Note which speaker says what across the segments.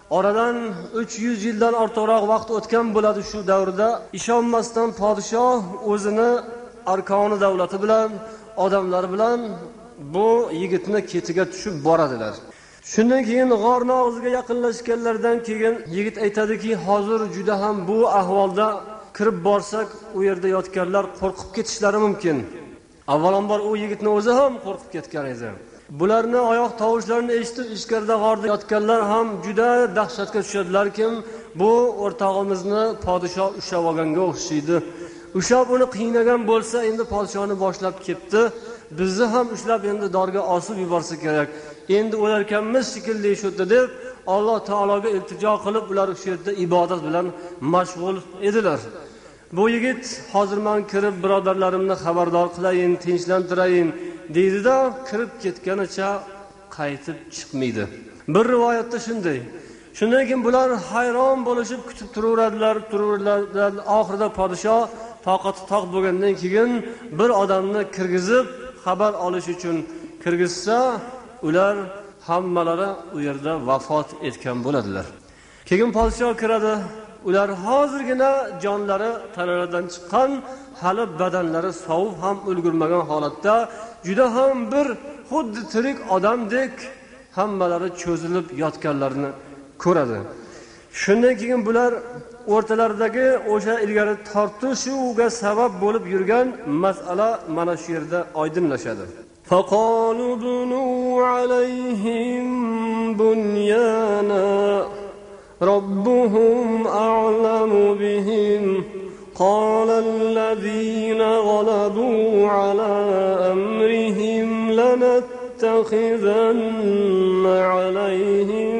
Speaker 1: Oradan 300 yildan ortiqroq vaqt o'tgan bo'ladi. Shu davrda ishonmasdan podshoh o'zini arkoni davlati bilan, odamlari bilan bu yigitni ketiga tushib boradilar. Shundan keyin g'orning og'ziga yaqinlashganlardan keyin yigit aytadiki, hozir juda ham bu ahvolda kirib borsak, u yerda yotganlar qo'rqib ketishlari mumkin. Avvalambor u yigitning o'zi ham qo'rqib ketgan edi. Bularni oyoq tovushlarini eshitib, ichkarida g'orda yotganlar ham juda dahshatga tushadilar-ki, bu o'rtog'imizni podshoh ushlab olganga o'xshaydi. Ushlab uni qiynagan bo'lsa, endi podshoni boshlab ketdi. Bizni ham ushlab endi dorga osib yuborsa kerak. Endi o'larkanmiz shekilli shotdi deb Alloh taologa iltijo qilib, ular shu yerda ibodat bilan mashg'ul edilar. Bu yigit hozir men kirib birodarlarimni xabardor qilayin, tinchlantirayin deydi-da, kirib ketganicha qaytib chiqmaydi. Bir rivoyatda shunday. Shundan keyin bular hayron bo'lishib kutib turaveradilar. Oxirida podshoh toqati toq bo'lgandan keyin bir odamni kirgizib xabar olish uchun kirgizsa, ular hammalari u yerda vafot etgan bo'ladilar. Keyin podshoh kiradi. Ular hozirgina jonlari tanalaridan chiqqan, hali badanlari sovib ham ulgurmagan holatda, juda ham bir xuddi tirik odamdek hammalari cho'zilib yotganlarini ko'radi. Shundan keyin bular o'rtalaridagi o'sha ilgari tortishuvga sabab bo'lib yurgan masala mana shu yerda oydinlashadi. فَقَالُوا بُنُوا عَلَيْهِمْ بُنْيَانًا رَبُّهُمْ أَعْلَمُ بِهِمْ قَالَ الَّذِينَ غَلَبُوا عَلَى أَمْرِهِمْ لَنَتَّخِذَنَّ عَلَيْهِمْ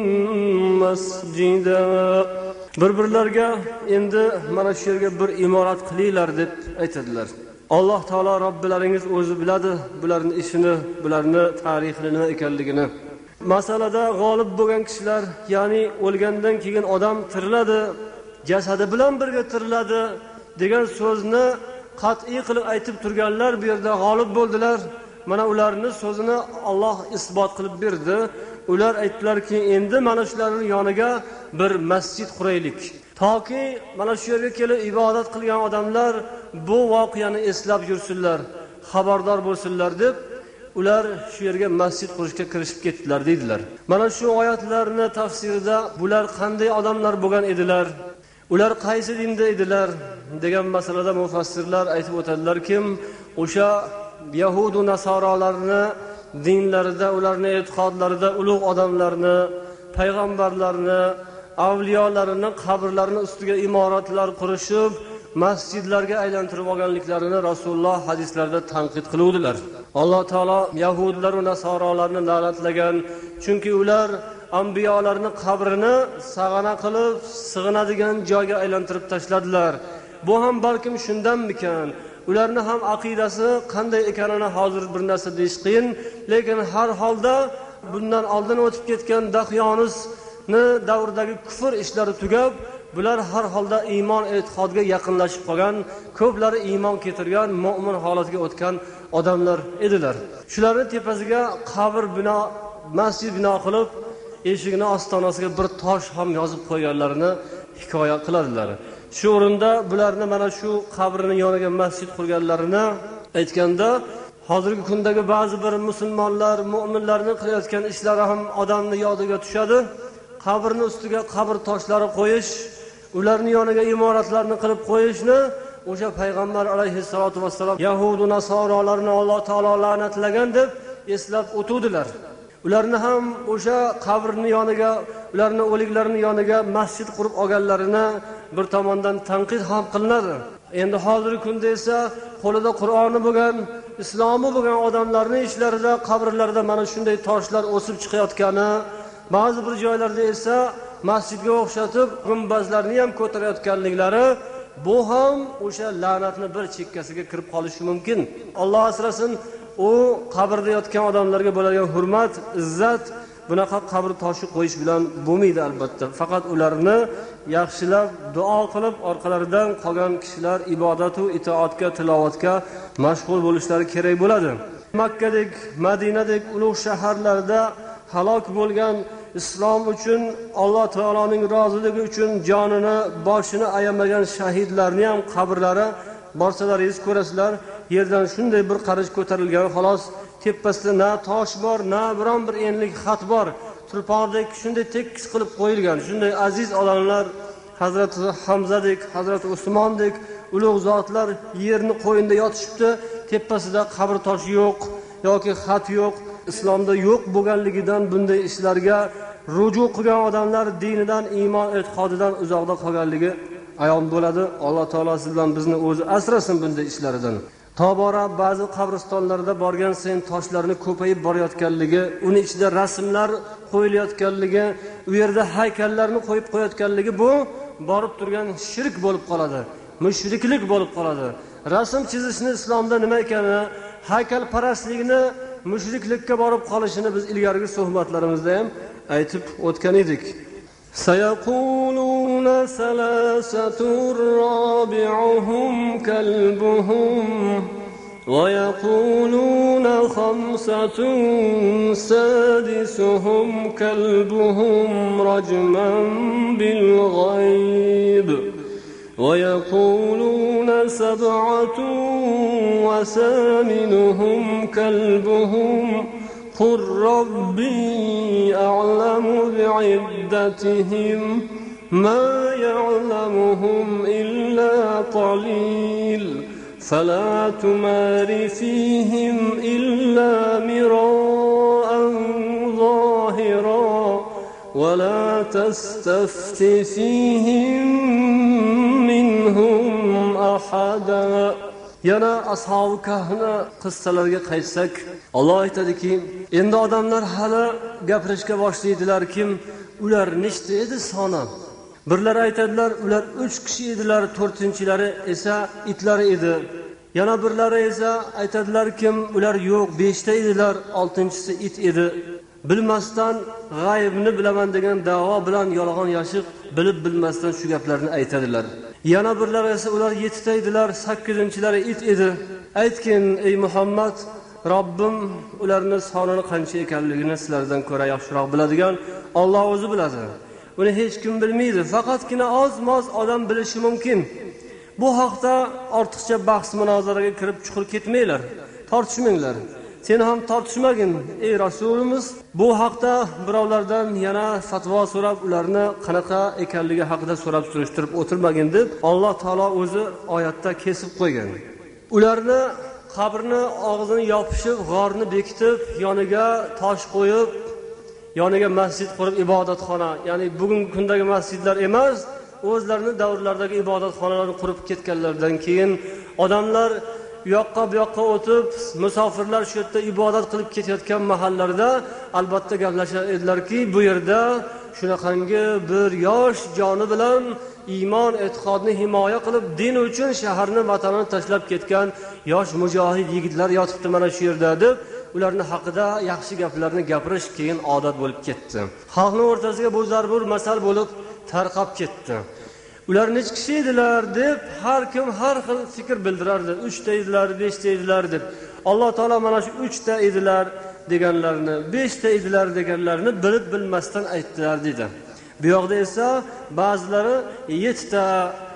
Speaker 1: مَسْجِدًا. Bir-birlarga endi mana shu yerga bir imorat qilinglar deb aytadilar. Alloh taolo Robbilaringiz o'zi biladi bularning ishini, bularning tarixini nima ekanligini. Masalada g'olib bo'lgan kishilar, ya'ni o'lgandan keyin odam tiriladi, jasadi bilan birga tiriladi degan so'zni qat'iy qilib aytib turganlar bu yerda g'olib bo'ldilar. Mana ularning so'zini Alloh isbot qilib berdi. Ular aytdilarki, endi mana shularning yoniga bir masjid quraylik. Toki mana shu yerga kelib ibodat qilgan odamlar bu voqeani eslab yursinlar, xabardor bo'lsinlar deb ular shu yerga masjid qurishga kirishib ketdilar deydilar. Mana shu oyatlarning tafsirida bular qanday odamlar bo'lgan edilar, ular qaysi dinda edilar degan masalada mufassirlar aytib o'tadilar-ki, o'sha Yahud va Nasorolarning dinlarida, ularning e'tiqodlarida ulug' odamlarni, payg'ambarlarni, avliyolarni qabrlarini ustiga imoratlar qurishib, masjidlarga aylantirib olganliklarini Rasululloh hadislarda tanqid qiluvdilar. Alloh taolo Yahudlar va Nasorolarni la'natlagan, chunki ular anbiyolarning qabrini sag'ana qilib, sig'inadigan joyga aylantirib tashladilar. Bu ham balkim shundanmikan? Ularning ham aqidasi qanday ekanini hozir bir narsa deyish qiyin, lekin har holda bundan oldin o'tib ketgan Dahyonisni davridagi kufr ishlari tugab, bular har holda iymon e'tiqodga yaqinlashib qolgan, ko'plari iymon keltirgan, mu'min holatiga o'tgan odamlar edilar. Shularning tepasiga qabr bino, masjid bino qilib, eshigini ostonasiga bir tosh ham yozib qo'yganlarini hikoya qiladilar. Shu o'rinda bularni mana shu qabrining yoniga masjid qurganlarini aytganda, hozirgi kundagi ba'zi bir musulmonlar, mu'minlarning qilayotgan ishlari ham odamning yodiga tushadi. Qabrning ustiga qabr toshlari qo'yish, ularning yoniga imoratlarni qilib qo'yishni o'sha payg'ambar alayhissalatu vassalom Yahud va Nasorolarni Alloh taolo la'natlagan deb eslab o'tuvdilar. Ularni ham o'sha qabrning yoniga, ularning o'liklarining yoniga masjid qurib olganlarini bir tomondan tanqid ham qilinadi. Endi hozirgi kunda esa qo'lida Qur'oni bo'lgan, islomi bo'lgan odamlarning ishlarida, qabrlarida mana shunday toshlar o'sib chiqayotgani, ba'zi bir joylarda esa masjidga o'xshatib gumbazlarni ham ko'tarayotganliklari, bu ham o'sha la'natni bir chekkasiga kirib qolishi mumkin. Alloh asrasin, u qabrda yotgan odamlarga bo'ladigan hurmat, izzat bunaqa qabr toshi qo'yish bilan bo'lmaydi albatta. Faqat ularni yaxshilab duo qilib, orqalaridan qolgan kishilar ibodat va itoatga, tilovatga mashg'ul bo'lishlari kerak bo'ladi. Makkadek, Madinadek ulug' shaharlarda halok bo'lgan islom uchun, Alloh taoloning roziligi uchun jonini, boshini ayamagan shahidlarni ham qabrlari borsalaringiz ko'rasizlar, yerdan shunday bir qarich ko'tarilgan, xolos tepasida na tosh bor, na biron bir enlik xat bor, tulpordek shunday tekis qilib qo'yilgan. Shunday aziz odamlar, Hazrat Hamzadek, Hazrat Usmondek ulug' zotlar yerni qo'yinda yotishibdi, tepasida qabr toshi yo'q yoki xat yo'q. Islomda yo'q bo'lganligidan bunday ishlarga ruju qilgan odamlar dinidan, iymon e'tiqodidan uzoqda qolganligi ayon bo'ladi. Alloh taolo siz bilan bizni o'zi asrasin bunday ishlardan. Tobora ba'zi qabristonlarda borgan sayin toshlarni ko'payib borayotganligi, uni ichida rasmlar qo'yilayotganligi, u yerda haykallarni qo'yib qo'yayotganligi bu borib turgan shirk bo'lib qoladi, mushriklik bo'lib qoladi. Rasm chizishni islomda nima ekanini, haykalparastlikni mushriklikka borib qolishini biz ilgarigi suhbatlarimizda ham aytib o'tgan edik. سيقولون ثلاثة رابعهم كلبهم ويقولون خمسة سادسهم كلبهم رجما بالغيب ويقولون سبعة وثامنهم كلبهم قل ربي أعلم بعدتهم ما يعلمهم إلا قليل فلا تمار فيهم إلا مراء ظاهرا ولا تستفت فيهم منهم أحدا. Yana ashab-ı kahfni qissalariga qaytsak, Alloh aytadiki, endi odamlar hali gapirishga boshlaydilar, kim ular nechta edi soni? Birlar aytadilar, ular 3 kishi edilar, 4-chilari esa itlari edi. Yana birlari esa aytadilar, kim ular yo'q, 5 ta edilar, 6-chisi it edi. Bilmasdan g'aybni bilaman degan da'vo bilan yolg'on yashiq bilib bilmasdan shu gaplarni aytadilar. Yana birlar esa ular 7 ta edilar, 8-chilari it edi. Aytgin ey Muhammad, Robbim ularning sonini qancha ekanligini sizlardan ko'ra yaxshiroq biladigan Alloh o'zi biladi. Buni hech kim bilmaydi, faqatgina oz-moz odam bilishi mumkin. Bu haqda ortiqcha bahs munozaraga kirib chuqur ketmanglar, tortishmanglar. Sen ham tortishmagin ey Rasulimiz. Bu haqda birovlardan yana fatvo so'rab, ularni qanaqa ekanligi haqida so'rab surishtirib o'tirmagin deb Alloh taolo o'zi oyatda kesib qo'ygan. Ularni qabrni og'zini yopishib, g'orni bekitib, yoniga tosh qo'yib, yoniga masjid qurib ibodatxona, ya'ni bugungi kundagi masjidlar emas, o'zlarining davrlaridagi ibodatxonalarni qurib ketganlardan keyin odamlar u yoqqa bu yoqqa o'tib, musofirlar shu yerda ibodat qilib ketayotgan mahallarda albatta gaplashar edilarki, bu yerda shunaqangi bir yosh joni bilan iymon e'tiqodni himoya qilib, din uchun shaharni, vatanini tashlab ketgan yosh mujohid yigitlar yotibdi mana shu yerda deb, ularning haqida yaxshi gaplarni gapirish keyin odat bo'lib ketdi. Xalqning o'rtasiga bu zarbur masal bo'lib tarqab ketdi. Ular nech kishi edilar deb har kim har xil fikr bildirardi. 3 ta edilar, 5 ta edilar deb. Alloh taolo mana shu 3 ta edilar deganlarni, 5 ta edilar deganlarni bilib bilmasdan aytdilar dedi. Bu yoqda esa ba'zilari 7 ta,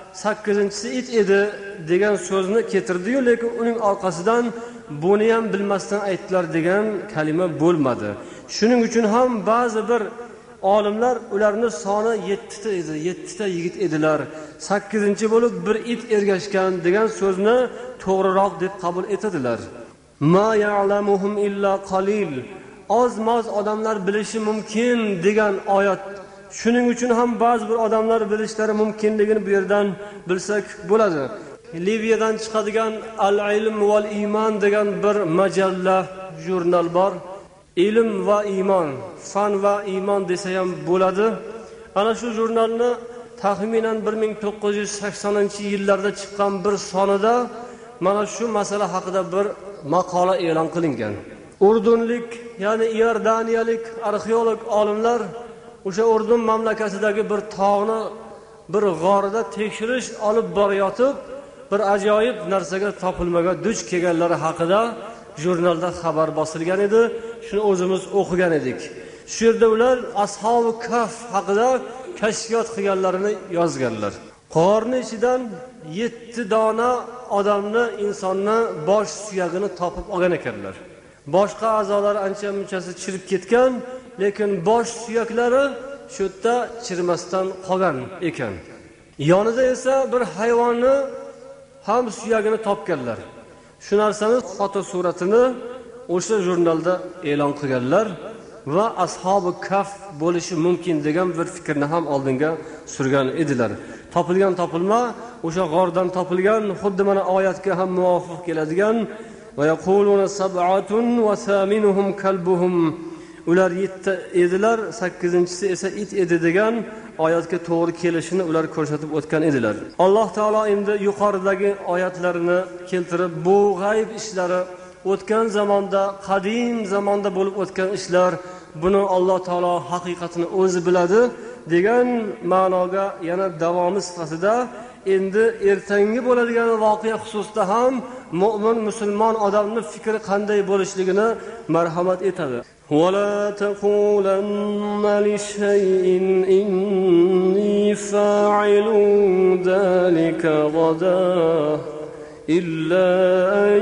Speaker 1: 8-chisi it edi degan so'zni keltirdi-yu, lekin uning orqasidan buni ham bilmasdan aytdilar degan kalima bo'lmadi. Shuning uchun ham ba'zi bir olimlar ularning soni 7 ta edi, 7 ta yigit edilar, 8-chi bo'lib bir it ergashgan degan so'zni to'g'riroq deb qabul etadilar. Ma ya'lamuhum illa qalil. Oz-moz odamlar bilishi mumkin degan oyat. Shuning uchun ham ba'zi bir odamlar bilishlari mumkinligini bu yerdan bilsak bo'ladi. Liviyadan chiqadigan Al-Ilm val Iman degan bir majalla, jurnal bor. Ilm va iymon, fan va iymon desa ham bo'ladi. Ana shu jurnalni taxminan 1980-yillarda chiqqan bir sonida mana shu masala haqida bir maqola e'lon qilingan. Urdunlik, ya'ni Iordaniyalik arxeolog olimlar o'sha Urdun mamlakatidagi bir tog'ni bir g'orida tekshirish olib borayotib, bir ajoyib narsaga topilmaga duch kelganlari haqida jurnalda xabar bosilgan edi. Shuni o'zimiz o'qigan edik. Shu yerda ular ashabi Kahf haqida kashfiyot qilganlarini yozganlar. Qorni ichidan 7 dona odamni, insonni bosh suyagini topib olgan ekanlar. Boshqa a'zolari ancha munchasi chirib ketgan, lekin bosh suyaklari shu yerda chirmasdan qolgan ekan. Yonida esa bir hayvonni ham suyagini topganlar. Shu narsani foto suratini o'sha jurnalda e'lon qilganlar va ashabi Kahf bo'lishi mumkin degan bir fikrni ham oldinga surgan edilar. Topilgan topilma o'sha g'ordan topilgan, xuddi mana oyatga ham muvofiq keladigan va yaquluna sab'atun va thaminuhum kalbuhum. Ular 7 edilar, 8-inchisi esa it edi degan oyatga to'g'ri kelishini ular ko'rsatib o'tgan edilar. Alloh taolo endi yuqoridagi oyatlarini keltirib, bu g'ayb ishlari o'tgan zamonda, qadim zamonda bo'lib o'tgan ishlar, buni Alloh taolo haqiqatini o'zi biladi degan ma'noga yana davomi sifatida endi ertangi bo'ladigan voqea xususida ham mu'min musulmon odamning fikri qanday bo'lishligini marhamat etadi. وَلَا تَقُولَنَّ لِشَيْءٍ إِنِّي فَاعِلٌ ذَلِكَ غَدًا إِلَّا أَن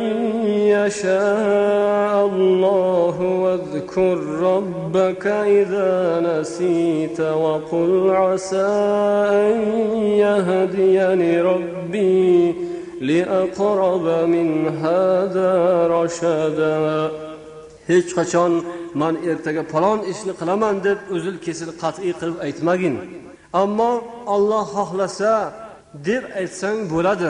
Speaker 1: يَشَاءَ اللَّهُ وَاذْكُر رَّبَّكَ إِذَا نَسِيتَ وَقُلْ عَسَىٰ أَن يَهْدِيَنِ رَبِّي لِأَقْرَبَ مِنْ هَٰذَا رَشَدًا. Hech qachon men ertaga falon ishni qilaman deb uzil kesil qat'iy qilib aytmagin. Ammo Alloh xohlasa deb aytsang bo'ladi.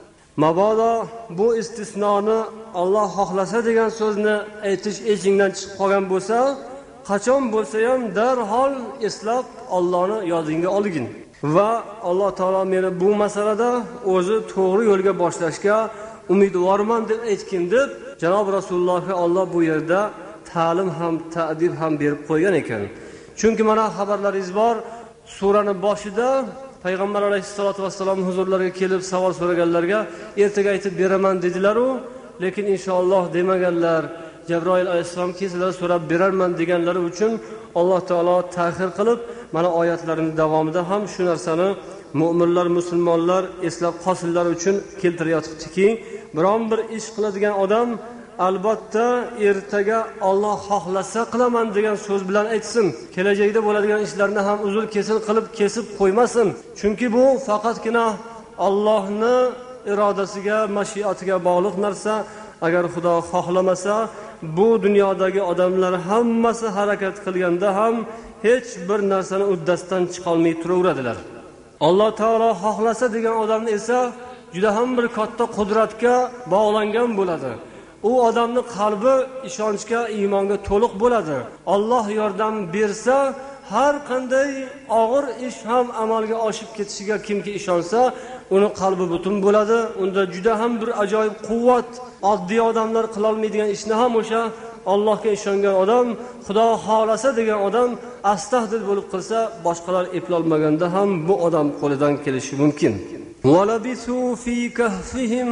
Speaker 1: Mabodo bu istisnoni Alloh xohlasa degan so'zni aytish esingdan chiqib qolgan bo'lsa, qachon bo'lsa ham darhol eslab Allohni yodingga olgin. Va Alloh taolo meni bu masalada o'zi to'g'ri yo'lga boshlashga umidvorman deb aytgin deb Janob Rasulullohga Alloh bu yerda ta'lim ham, ta'dib ham berib qo'ygan ekan. Chunki mana xabarlaringiz bor, suraning boshida Payg'ambar alayhisolatu vassalom huzurlariga kelib savol so'raganlarga ertaga aytib beraman dedilar-u, lekin inshaalloh demaganlar. Jabroil alayhisalom kelsalar so'rab berarman deganlari uchun Alloh taolo ta'xir qilib, mana oyatlarining davomida ham shu narsani mu'minlar, musulmonlar eslab qolsinlar uchun keltirayotibdiki, biron bir ish qiladigan odam albatta ertaga Alloh xohlasa qilaman degan so'z bilan aytsin. Kelajakda bo'ladigan ishlarni ham uzul kesil qilib kesib qo'ymasin. Chunki bu faqatgina Allohning irodasiga, mashiatiga bog'liq narsa. Agar Xudo xohlamasa, bu dunyodagi odamlar hammasi harakat qilganda ham hech bir narsani uddasidan chiqa olmay turaveradilar. Alloh taolo xohlasa degan odamni esa juda ham bir katta qudratga bog'langan bo'ladi. U odamning qalbi ishonchga, iymonga to'liq bo'ladi. Alloh yordam bersa, har qanday og'ir ish ham amalga oshib ketishiga kimki ishonsa, uni qalbi butun bo'ladi. Unda juda ham bir ajoyib quvvat, oddiy odamlar qila olmaydigan ishni ham o'sha Allohga ishongan odam, Xudo xolasa degan odam astahdil bo'lib qilsa, boshqalar eplolmaganda ham bu odam qo'lidan kelishi mumkin. وَلَبِثُوا فِي كَهْفِهِمْ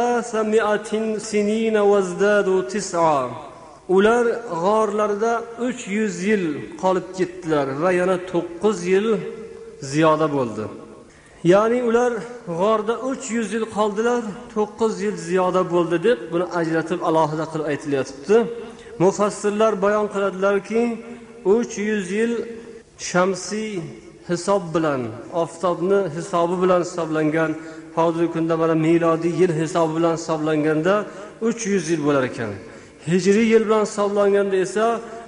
Speaker 1: 300 سِنِينَ وَازْدَادُوا 9. Ular g'orlarda 300 yil qolib ketdilar va yana 9 yil ziyoda bo'ldi. Ya'ni ular g'orda 300 yil qoldilar, 9 yil ziyoda bo'ldi deb buni ajratib alohida qilib aytilyapti. Mufassirlar bayon qiladilarki, 300 yil shamsiy hisob bilan, oftobni hisobi bilan hisoblangan, hozirgi kunda mana milodiy yil hisobi bilan hisoblanganda 300 yil bo'lar ekan. Hijriy yil bilan hisoblanganda esa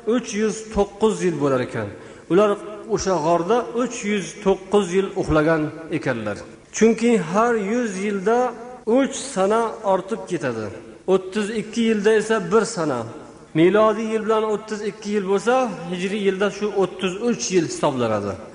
Speaker 1: 309 yil bo'lar ekan. Ular o'sha g'orda 309 yil uxlagan ekanlar. Chunki har 100 yilda 3 sana ortib ketadi. 32 yilda esa 1 sana. Milodiy yil bilan 32 yil bo'lsa, hijriy yilda shu 33 yil hisoblanadi.